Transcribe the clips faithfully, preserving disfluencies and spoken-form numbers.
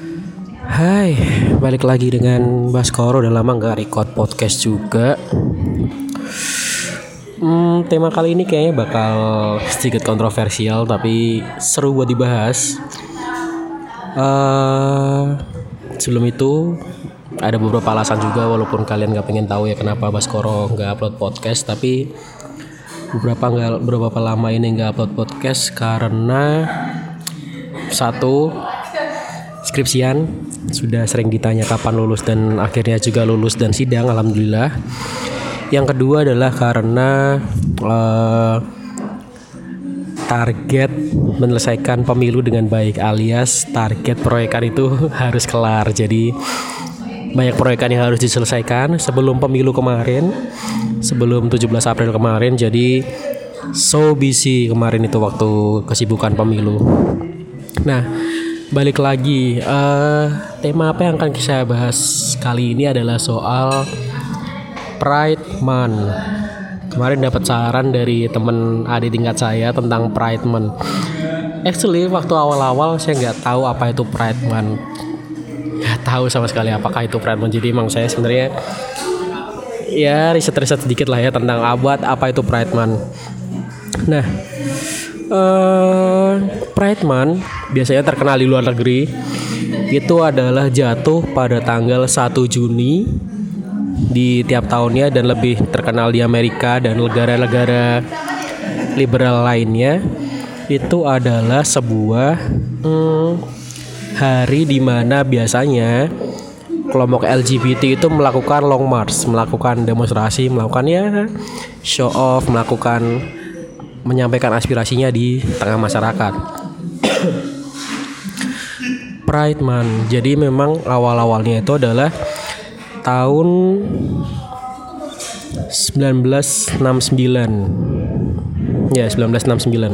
Hai, balik lagi dengan Baskoro. Udah lama gak record podcast juga. hmm, Tema kali ini kayaknya bakal sedikit kontroversial, tapi seru buat dibahas. uh, Sebelum itu ada beberapa alasan juga, walaupun kalian gak pengen tahu ya kenapa Baskoro gak upload podcast. Tapi beberapa nggak beberapa lama ini nggak upload podcast karena satu, skripsian. Sudah sering ditanya kapan lulus dan akhirnya juga lulus dan sidang, alhamdulillah. Yang kedua adalah karena uh, target menyelesaikan pemilu dengan baik, alias target proyekan itu harus kelar. Jadi banyak proyekan yang harus diselesaikan sebelum pemilu kemarin, sebelum tujuh belas April kemarin. Jadi so busy kemarin itu waktu kesibukan pemilu. Nah, balik lagi, uh, tema apa yang akan saya bahas kali ini adalah soal Pride Month. Kemarin dapat saran dari teman adik tingkat saya tentang Pride Month. Actually waktu awal-awal saya nggak tahu apa itu Pride Month, nggak tahu sama sekali apakah itu Pride Month. Jadi emang saya sebenarnya ya riset-riset sedikit lah ya tentang abad apa itu Pride Month. Nah, uh, Pride Month biasanya terkenal di luar negeri. Itu adalah jatuh pada tanggal satu Juni di tiap tahunnya, dan lebih terkenal di Amerika dan negara-negara liberal lainnya. Itu adalah sebuah hmm, hari di mana biasanya kelompok L G B T itu melakukan long march, melakukan demonstrasi, melakukan ya show off, melakukan menyampaikan aspirasinya di tengah masyarakat. Pride Month. Jadi memang awal-awalnya itu adalah tahun sembilan belas enam puluh sembilan. Ya, sembilan belas enam puluh sembilan.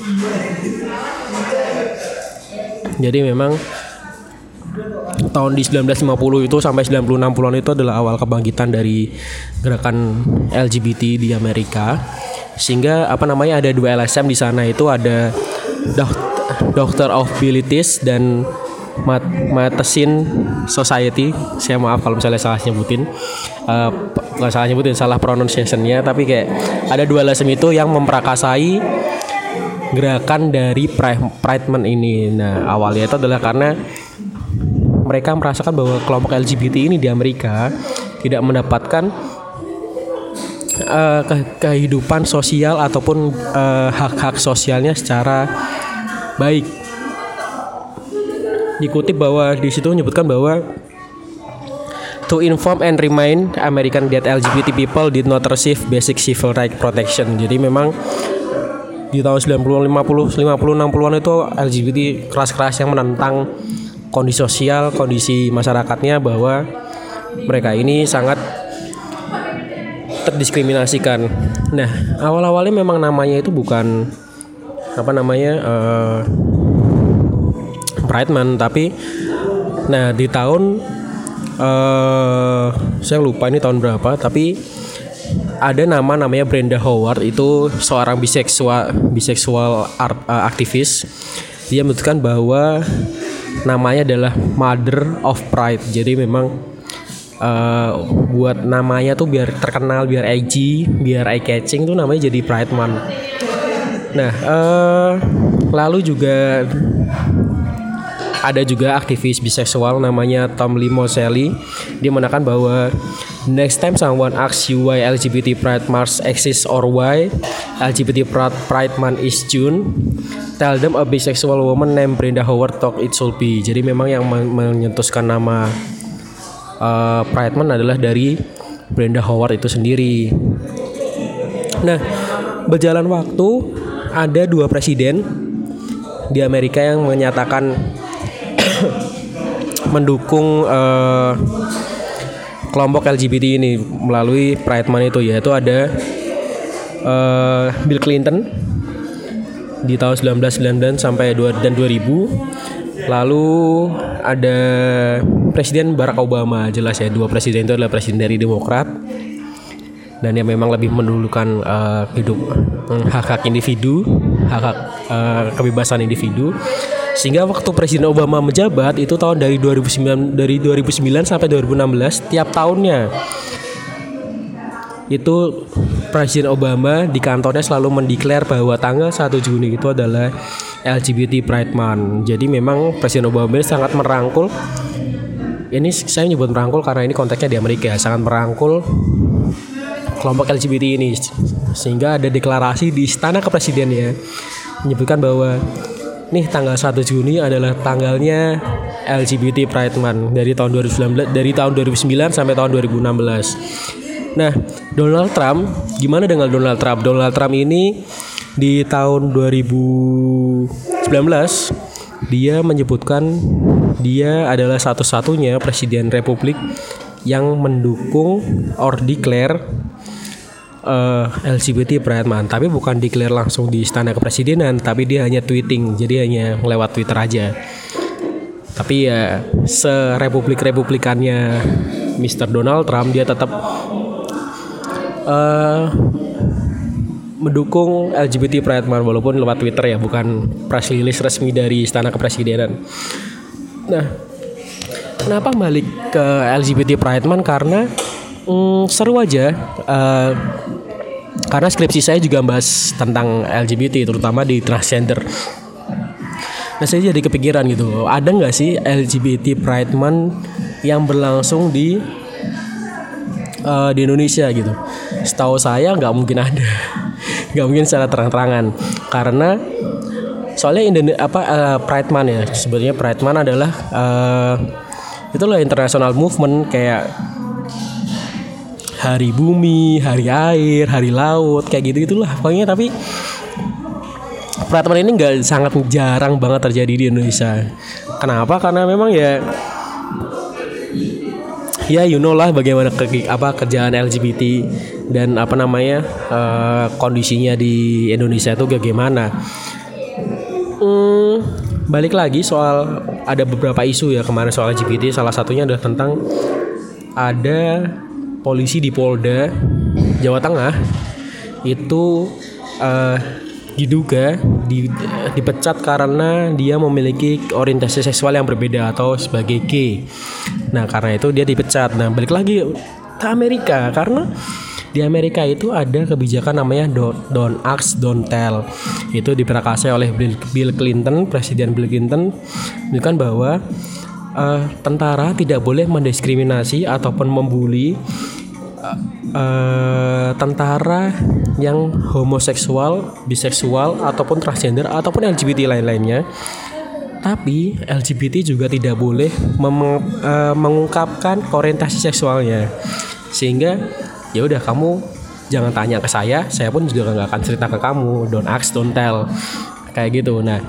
Jadi memang tahun di sembilan belas lima puluh itu sampai sembilan puluh enam puluhan itu adalah awal kebangkitan dari gerakan L G B T di Amerika. Sehingga apa namanya ada dua L S M di sana, itu ada Doctor of Bilitis dan Matheson Society. Saya maaf kalau misalnya salah nyebutin, uh, bukan salah nyebutin, salah pronunciation-nya. Tapi kayak ada dua L S M itu yang memperakasai gerakan dari Pride Month ini. Nah, awalnya itu adalah karena mereka merasakan bahwa kelompok L G B T ini di Amerika tidak mendapatkan uh, ke- kehidupan sosial ataupun uh, hak-hak sosialnya secara baik. Dikutip bahwa di situ menyebutkan bahwa to inform and remind American that L G B T people did not receive basic civil right protection. Jadi memang di tahun sembilan puluh, lima puluh, lima puluh, enam puluhan itu L G B T keras-keras yang menentang kondisi sosial, kondisi masyarakatnya, bahwa mereka ini sangat terdiskriminasikan. Nah, awal-awalnya memang namanya itu bukan apa namanya uh, Pride Month, tapi nah di tahun uh, saya lupa ini tahun berapa, tapi ada nama namanya Brenda Howard, itu seorang biseksual biseksual art, uh, aktivis. Dia menyebutkan bahwa namanya adalah Mother of Pride. Jadi memang uh, buat namanya tuh biar terkenal, biar edgy, biar eye catching, tuh namanya jadi Pride Month. Nah, uh, lalu juga ada juga aktivis biseksual namanya Tom Lee Moseley. Dia mengatakan bahwa next time someone asks you why L G B T Pride March exists or why L G B T Pride Month is June, tell them a bisexual woman named Brenda Howard thought it should be. Jadi memang yang menyentuhkan nama uh, Pride Month adalah dari Brenda Howard itu sendiri. Nah, berjalan waktu ada dua presiden di Amerika yang menyatakan mendukung uh, kelompok L G B T ini melalui Pride Month itu, yaitu ada uh, Bill Clinton di tahun sembilan belas sembilan puluh sembilan sampai dua ribu. Lalu ada Presiden Barack Obama. Jelas ya, dua presiden itu adalah presiden dari Demokrat dan yang memang lebih mendahulukan uh, hidup hak-hak individu, hak-hak uh, kebebasan individu. Sehingga waktu Presiden Obama menjabat itu tahun dari dua ribu sembilan dari dua ribu sembilan sampai dua ribu enam belas, tiap tahunnya itu Presiden Obama di kantornya selalu mendeklar bahwa tanggal satu Juni itu adalah L G B T Pride Month. Jadi memang Presiden Obama ini sangat merangkul. Ini saya menyebut merangkul karena ini konteksnya di Amerika, sangat merangkul kelompok L G B T ini, sehingga ada deklarasi di Istana Kepresidenannya menyebutkan bahwa nih tanggal satu Juni adalah tanggalnya L G B T Pride Month dari tahun dua ribu sembilan belas, dari tahun dua ribu sembilan sampai tahun dua ribu enam belas. Nah, Donald Trump, gimana dengan Donald Trump? Donald Trump ini di tahun dua ribu sembilan belas dia menyebutkan dia adalah satu-satunya presiden republik yang mendukung or declare uh, L G B T Pride Month, tapi bukan declare langsung di Istana Kepresidenan, tapi dia hanya tweeting, jadi hanya lewat Twitter aja. Tapi ya serepublik-republikannya mister Donald Trump, dia tetap uh, mendukung L G B T Pride Month walaupun lewat Twitter ya, bukan press release resmi dari Istana Kepresidenan. Nah, kenapa balik ke L G B T Pride Month? Karena mm, seru aja. Uh, karena skripsi saya juga bahas tentang L G B T, terutama di transgender. Nah, saya jadi kepikiran gitu, ada nggak sih L G B T Pride Month yang berlangsung di uh, di Indonesia gitu? Setahu saya nggak mungkin ada, nggak mungkin secara terang-terangan, karena soalnya Indonesia apa uh, Pride Month ya, sebetulnya Pride Month adalah uh, itulah international movement kayak Hari Bumi, Hari Air, Hari Laut, kayak gitu gitulah pokoknya. Tapi Pride Month ini nggak, sangat jarang banget terjadi di Indonesia. Kenapa? Karena memang ya ya you know lah bagaimana ke, apa kerjaan L G B T dan apa namanya uh, kondisinya di Indonesia itu bagaimana. Hmm, balik lagi soal ada beberapa isu ya kemarin soal L G B T. Salah satunya adalah tentang ada polisi di Polda Jawa Tengah itu uh, diduga di, dipecat karena dia memiliki orientasi seksual yang berbeda atau sebagai gay. Nah, karena itu dia dipecat. Nah, balik lagi ke Amerika, karena di Amerika itu ada kebijakan namanya don't, don't ask, don't tell. Itu diprakarsai oleh Bill Clinton, Presiden Bill Clinton, menunjukkan bahwa uh, tentara tidak boleh mendiskriminasi ataupun membuli uh, uh, tentara yang homoseksual, biseksual, ataupun transgender, ataupun L G B T lain-lainnya. Tapi L G B T juga tidak boleh mem- uh, mengungkapkan orientasi seksualnya. Sehingga ya udah, kamu jangan tanya ke saya, saya pun juga nggak akan cerita ke kamu. Don't ask, don't tell, kayak gitu. Nah,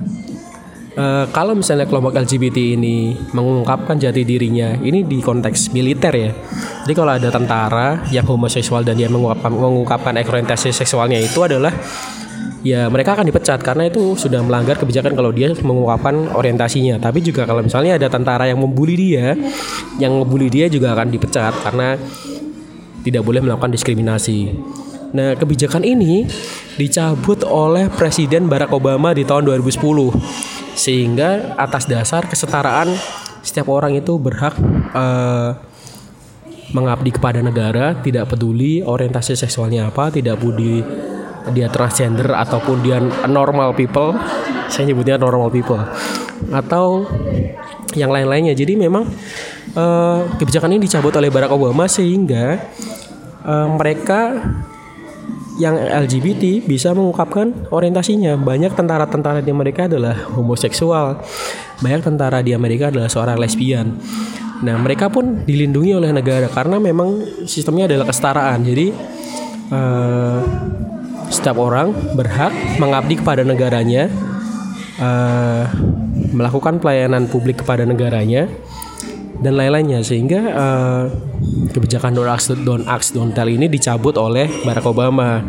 uh, kalau misalnya kelompok L G B T ini mengungkapkan jati dirinya, ini di konteks militer ya. Jadi kalau ada tentara yang homoseksual dan dia mengungkapkan, mengungkapkan orientasi seksualnya, itu adalah ya mereka akan dipecat karena itu sudah melanggar kebijakan kalau dia mengungkapkan orientasinya. Tapi juga kalau misalnya ada tentara yang membuli dia, yang membuli dia juga akan dipecat karena tidak boleh melakukan diskriminasi. Nah, kebijakan ini dicabut oleh Presiden Barack Obama di tahun dua ribu sepuluh, sehingga atas dasar kesetaraan setiap orang itu berhak uh, mengabdi kepada negara, tidak peduli orientasi seksualnya apa, tidak peduli dia transgender ataupun dia normal people, saya nyebutnya normal people, atau yang lain-lainnya. Jadi memang uh, kebijakan ini dicabut oleh Barack Obama sehingga uh, mereka yang L G B T bisa mengungkapkan orientasinya. Banyak tentara-tentara di Amerika adalah homoseksual, banyak tentara di Amerika adalah seorang lesbian. Nah, mereka pun dilindungi oleh negara karena memang sistemnya adalah kesetaraan. Jadi uh, setiap orang berhak mengabdi kepada negaranya, uh, melakukan pelayanan publik kepada negaranya, dan lain-lainnya. Sehingga uh, kebijakan don't ask, don't ask, don't tell ini dicabut oleh Barack Obama.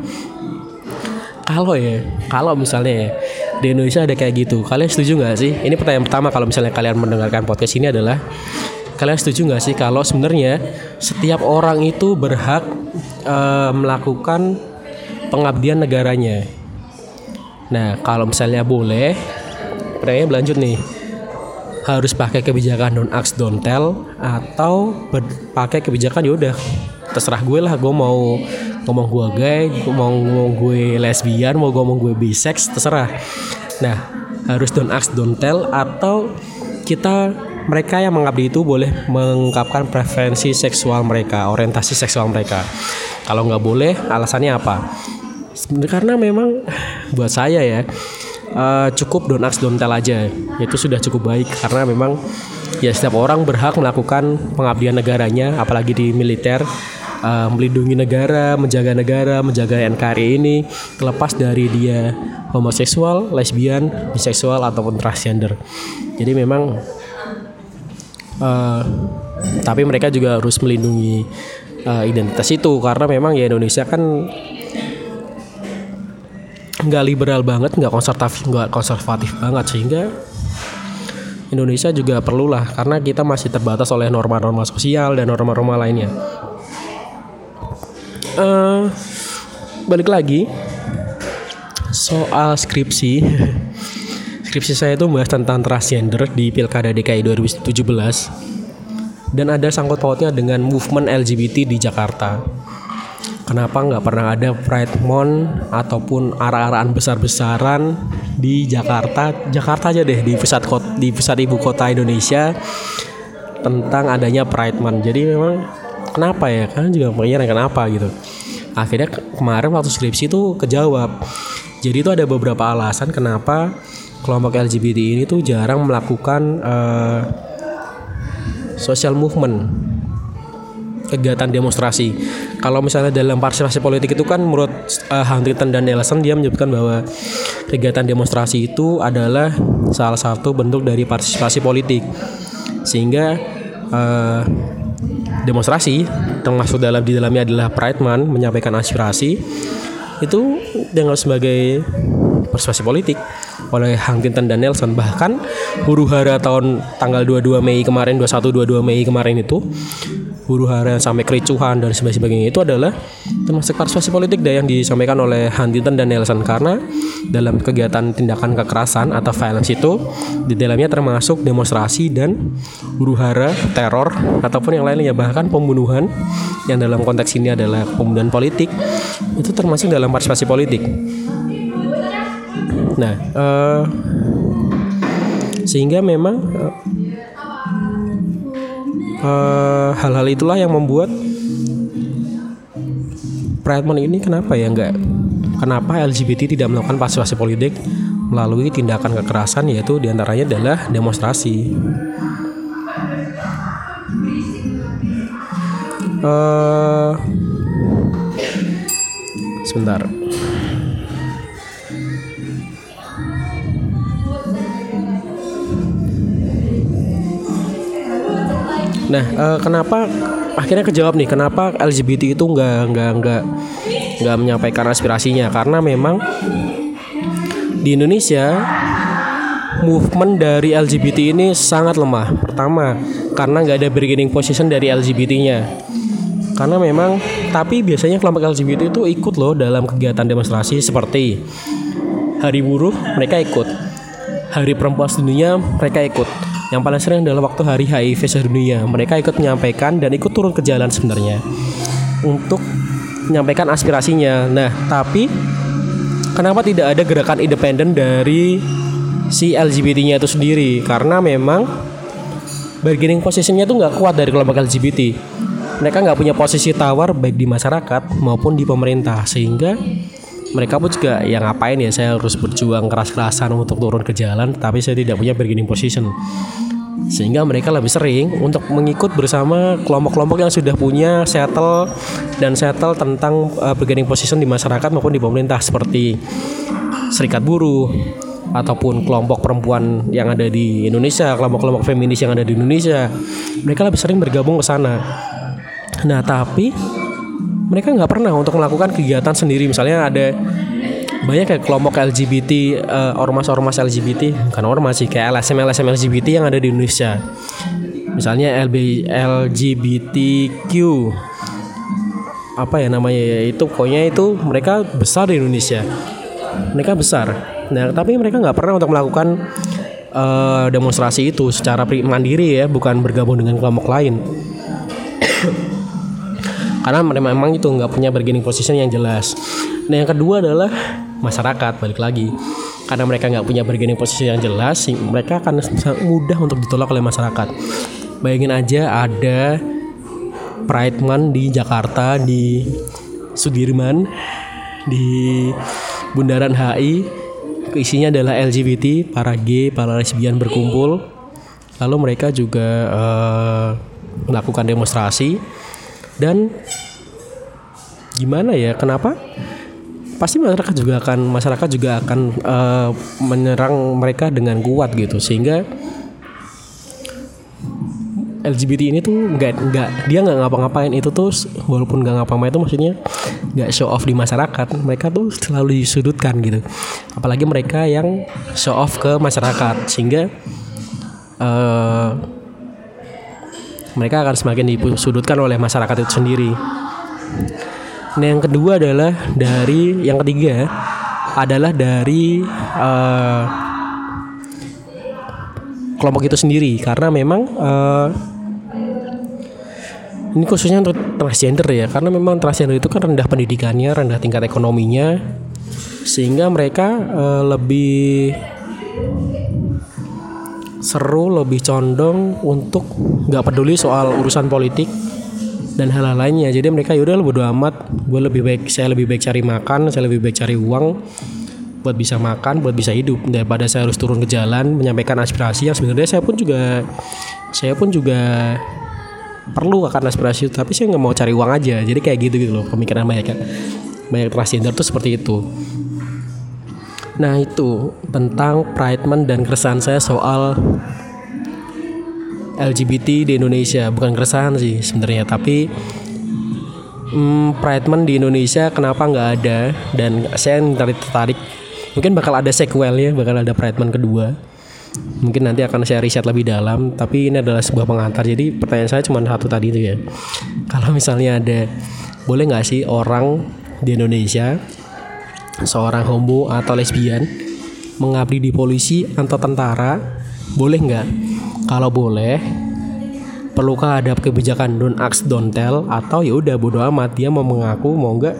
Kalau ya, kalau misalnya ya, di Indonesia ada kayak gitu, kalian setuju nggak sih? Ini pertanyaan pertama kalau misalnya kalian mendengarkan podcast ini adalah, kalian setuju nggak sih kalau sebenarnya setiap orang itu berhak uh, melakukan pengabdian negaranya? Nah, kalau misalnya boleh, mereka berlanjut nih, harus pakai kebijakan don't ask don't tell atau ber- pakai kebijakan ya udah terserah gue lah, gue mau ngomong gue gay, gue mau ngomong gue lesbian, mau ngomong gue bisex, terserah. Nah, harus don't ask don't tell atau kita mereka yang mengabdi itu boleh mengungkapkan preferensi seksual mereka, orientasi seksual mereka. Kalau nggak boleh, alasannya apa? Karena memang buat saya ya, uh, cukup don't ask don't tell aja, itu sudah cukup baik. Karena memang ya setiap orang berhak melakukan pengabdian negaranya, apalagi di militer, uh, melindungi negara, menjaga negara, menjaga N K R I ini, terlepas dari dia homoseksual, lesbian, biseksual ataupun transgender. Jadi memang uh, tapi mereka juga harus melindungi uh, identitas itu, karena memang ya Indonesia kan nggak liberal banget, nggak konservatif, nggak konservatif banget, sehingga Indonesia juga perlulah, karena kita masih terbatas oleh norma-norma sosial dan norma-norma lainnya. Uh, balik lagi soal skripsi, skripsi saya itu membahas tentang transgender di Pilkada D K I dua ribu tujuh belas dan ada sangkut pautnya dengan movement L G B T di Jakarta. Kenapa nggak pernah ada Pride Month ataupun arah-arahan besar-besaran di Jakarta, Jakarta aja deh, di pusat kota, di pusat ibu kota Indonesia, tentang adanya Pride Month. Jadi memang kenapa ya? Kan juga pengen kenapa gitu. Akhirnya kemarin waktu skripsi itu kejawab. Jadi itu ada beberapa alasan kenapa kelompok L G B T ini tuh jarang melakukan uh, social movement, kegiatan demonstrasi. Kalau misalnya dalam partisipasi politik itu kan menurut uh, Huntington dan Nelson, dia menyebutkan bahwa kegiatan demonstrasi itu adalah salah satu bentuk dari partisipasi politik. Sehingga uh, demonstrasi termasuk dalam di dalamnya adalah Pride Month, menyampaikan aspirasi, itu dianggap sebagai persuasi politik oleh Huntington dan Nelson. Bahkan huru hara tahun tanggal dua puluh dua Mei kemarin, dua puluh satu dua puluh dua Mei kemarin itu, huru hara sampai kericuhan dan sebagainya itu adalah termasuk persuasi politik yang disampaikan oleh Huntington dan Nelson. Karena dalam kegiatan tindakan kekerasan atau violence itu di dalamnya termasuk demonstrasi dan huru hara, teror ataupun yang lainnya, bahkan pembunuhan yang dalam konteks ini adalah pembunuhan politik, itu termasuk dalam partisipasi politik. Nah, uh, sehingga memang uh, uh, hal-hal itulah yang membuat Pride Month ini kenapa ya enggak, kenapa L G B T tidak melakukan partisipasi politik melalui tindakan kekerasan, yaitu diantaranya adalah demonstrasi. Uh, sebentar. Nah, uh, kenapa akhirnya kejawab nih, kenapa L G B T itu nggak nggak nggak nggak menyampaikan aspirasinya? Karena memang di Indonesia movement dari L G B T ini sangat lemah. Pertama, karena nggak ada bargaining position dari L G B T-nya. Karena memang, tapi biasanya kelompok L G B T itu ikut loh dalam kegiatan demonstrasi seperti Hari Buruh, mereka ikut. Hari Perempuan Sedunia, mereka ikut. Yang paling sering adalah waktu Hari H I V sedunia, mereka ikut menyampaikan dan ikut turun ke jalan sebenarnya untuk menyampaikan aspirasinya. Nah, tapi kenapa tidak ada gerakan independen dari si L G B T-nya itu sendiri? Karena memang bargaining position-nya itu nggak kuat dari kelompok L G B T. Mereka nggak punya posisi tawar baik di masyarakat maupun di pemerintah, sehingga mereka pun juga ya ngapain ya saya harus berjuang keras-kerasan untuk turun ke jalan tapi saya tidak punya bargaining position. Sehingga mereka lebih sering untuk mengikut bersama kelompok-kelompok yang sudah punya settle dan settle tentang uh, bargaining position di masyarakat maupun di pemerintah, seperti serikat buruh ataupun kelompok perempuan yang ada di Indonesia, kelompok-kelompok feminis yang ada di Indonesia. Mereka lebih sering bergabung ke sana. Nah, tapi mereka nggak pernah untuk melakukan kegiatan sendiri. Misalnya ada banyak kayak kelompok L G B T, uh, ormas-ormas L G B T, bukan ormas sih, kayak L S M L S M L G B T yang ada di Indonesia. Misalnya L B L G B T Q, apa ya namanya ya, itu pokoknya itu mereka besar di Indonesia. Mereka besar. Nah, tapi mereka nggak pernah untuk melakukan uh, demonstrasi itu secara mandiri ya, bukan bergabung dengan kelompok lain. Karena memang itu nggak punya bargaining position yang jelas. Nah yang kedua adalah masyarakat, balik lagi. Karena mereka nggak punya bargaining position yang jelas, mereka akan sangat mudah untuk ditolak oleh masyarakat. Bayangin aja ada Pride Month di Jakarta, di Sudirman, di Bundaran H I. Isinya adalah L G B T, para gay, para lesbian berkumpul. Lalu mereka juga uh, melakukan demonstrasi. Dan gimana ya, kenapa? Pasti masyarakat juga akan masyarakat juga akan uh, menyerang mereka dengan kuat gitu, sehingga L G B T ini tuh nggak nggak dia nggak ngapa-ngapain itu tuh, walaupun nggak ngapa-ngapain itu maksudnya nggak show off di masyarakat, mereka tuh selalu disudutkan gitu, apalagi mereka yang show off ke masyarakat, sehingga uh, mereka akan semakin disudutkan oleh masyarakat itu sendiri. Nah yang kedua adalah dari yang ketiga adalah dari uh, kelompok itu sendiri, karena memang uh, ini khususnya untuk transgender ya, karena memang transgender itu kan rendah pendidikannya, rendah tingkat ekonominya, sehingga mereka uh, lebih seru, lebih condong untuk nggak peduli soal urusan politik dan hal-hal lainnya. Jadi mereka yaudah bodo amat, gue lebih baik saya lebih baik cari makan, saya lebih baik cari uang buat bisa makan, buat bisa hidup, daripada saya harus turun ke jalan menyampaikan aspirasi yang sebenarnya saya pun juga saya pun juga perlu akan aspirasi, tapi saya nggak mau cari uang aja. Jadi kayak gitu gitu loh pemikiran banyak banyak transgender tuh seperti itu. Nah itu tentang Pride Month dan keresahan saya soal L G B T di Indonesia. Bukan keresahan sih sebenarnya, tapi hmm, Pride Month di Indonesia kenapa nggak ada, dan saya tertarik mungkin bakal ada sequel ya, bakal ada Pride Month kedua. Mungkin nanti akan saya riset lebih dalam, tapi ini adalah sebuah pengantar. Jadi pertanyaan saya cuma satu tadi itu ya, kalau misalnya ada, boleh nggak sih orang di Indonesia, seorang homo atau lesbian, mengabdi di polisi atau tentara? Boleh nggak? Kalau boleh, perlukah ada kebijakan don't ask don't tell, atau ya udah bodo amat, dia mau mengaku mau nggak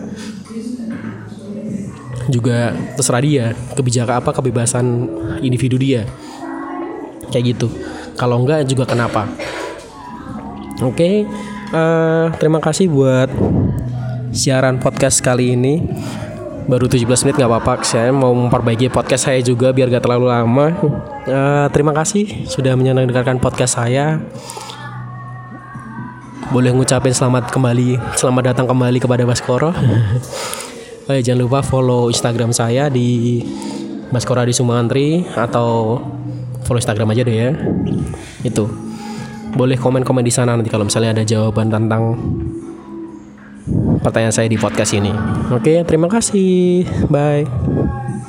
juga terserah dia, kebijakan apa, kebebasan individu dia, kayak gitu. Kalau enggak juga kenapa? Oke, okay, uh, terima kasih buat siaran podcast kali ini. Baru tujuh belas menit, gak apa-apa. Saya mau memperbaiki podcast saya juga biar gak terlalu lama. uh, Terima kasih sudah mendengarkan podcast saya. Boleh ngucapin selamat kembali, selamat datang kembali kepada Baskoro. Oh ya, jangan lupa follow Instagram saya di Baskoro di Sumantri, atau follow Instagram aja deh ya. Itu boleh komen-komen di sana nanti kalau misalnya ada jawaban tentang pertanyaan saya di podcast ini. Oke, terima kasih. Bye.